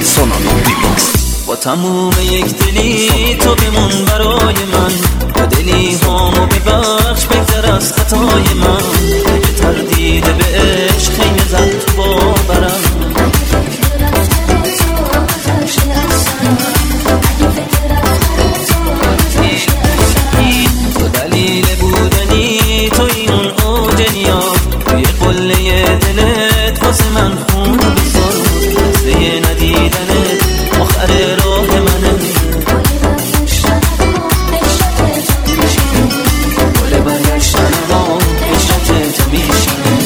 سونامی ریمیکس. با تموم یک دلی تو بمون برای من، با دلی هامو ببخش بگذر از خطای من. اگه تردید به عشق خیمه زد تو باورم، تو دلیل بودنی توی اون اوج نیاز، توی قله دلت واسه من خون بذار. دسته ندیدنت آخر راه منه، گل برگشتن ما عشقت تو میشنه.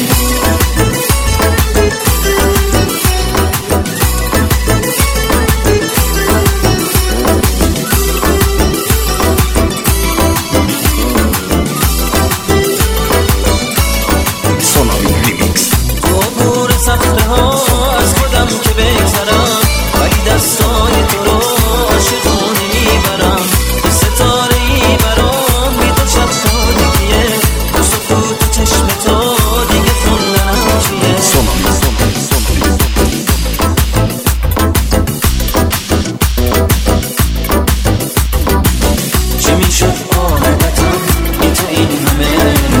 سونامی ریمیکس. عبور صخره ها از خودم که بگذرم، ولی دستای تو رو عاشقونه میبرم. به ستاره ای برام بی تو شب تاریکیه، تو سکوت چشم تو دیگه خوندنم چیه. چی میشد عاقبتم بی تو این همه رو؟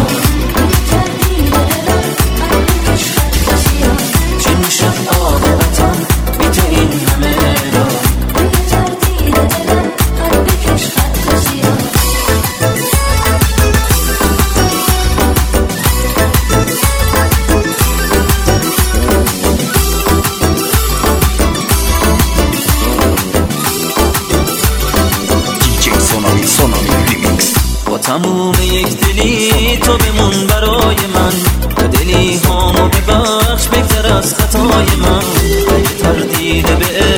چی میشد عاقبتم بی تو این همه رو؟ دیجی سونامی ریمیکس. با تموم یک دلی تو بمون برای من، با دلی هامو ببخش بگذر از خطای من. اگه تردید به